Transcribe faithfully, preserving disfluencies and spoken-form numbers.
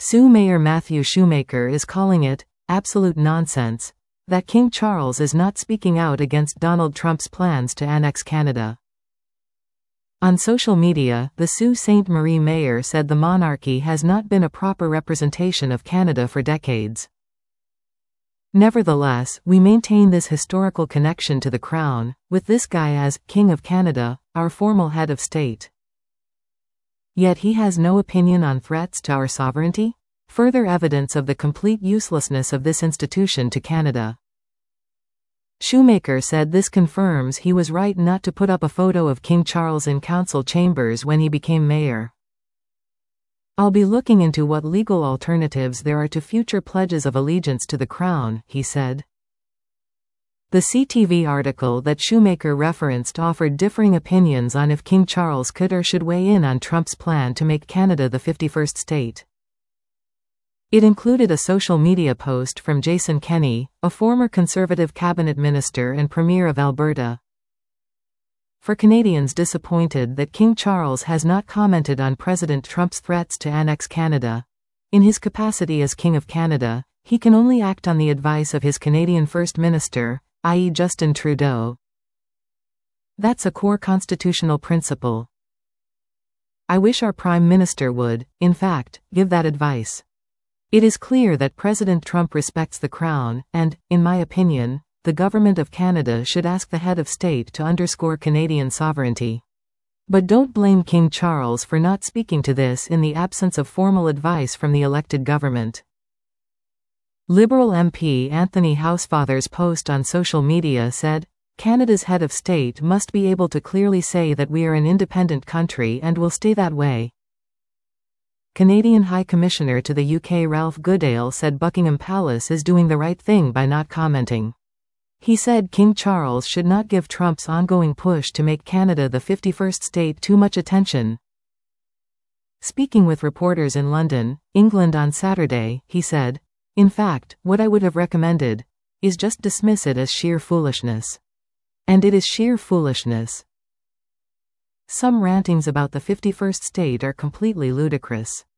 Sue Mayor Matthew Shoemaker is calling it absolute nonsense that King Charles is not speaking out against Donald Trump's plans to annex Canada. On social media, the Sault Ste. Marie mayor said the monarchy has not been a proper representation of Canada for decades. Nevertheless, we maintain this historical connection to the crown, with this guy as King of Canada, our formal head of state. Yet he has no opinion on threats to our sovereignty? Further evidence of the complete uselessness of this institution to Canada. Shoemaker said this confirms he was right not to put up a photo of King Charles in council chambers when he became mayor. I'll be looking into what legal alternatives there are to future pledges of allegiance to the crown, he said. The C T V article that Shoemaker referenced offered differing opinions on if King Charles could or should weigh in on Trump's plan to make Canada the fifty-first state. It included a social media post from Jason Kenney, a former Conservative cabinet minister and Premier of Alberta. For Canadians disappointed that King Charles has not commented on President Trump's threats to annex Canada, in his capacity as King of Canada, he can only act on the advice of his Canadian First Minister, that is Justin Trudeau. That's a core constitutional principle. I wish our Prime Minister would, in fact, give that advice. It is clear that President Trump respects the Crown, and, in my opinion, the Government of Canada should ask the head of state to underscore Canadian sovereignty. But don't blame King Charles for not speaking to this in the absence of formal advice from the elected government. Liberal M P Anthony Housefather's post on social media said, Canada's head of state must be able to clearly say that we are an independent country and will stay that way. Canadian High Commissioner to the U K Ralph Goodale said Buckingham Palace is doing the right thing by not commenting. He said King Charles should not give Trump's ongoing push to make Canada the fifty-first state too much attention. Speaking with reporters in London, England on Saturday, he said, in fact, what I would have recommended is just dismiss it as sheer foolishness. And it is sheer foolishness. Some rantings about the fifty-first state are completely ludicrous.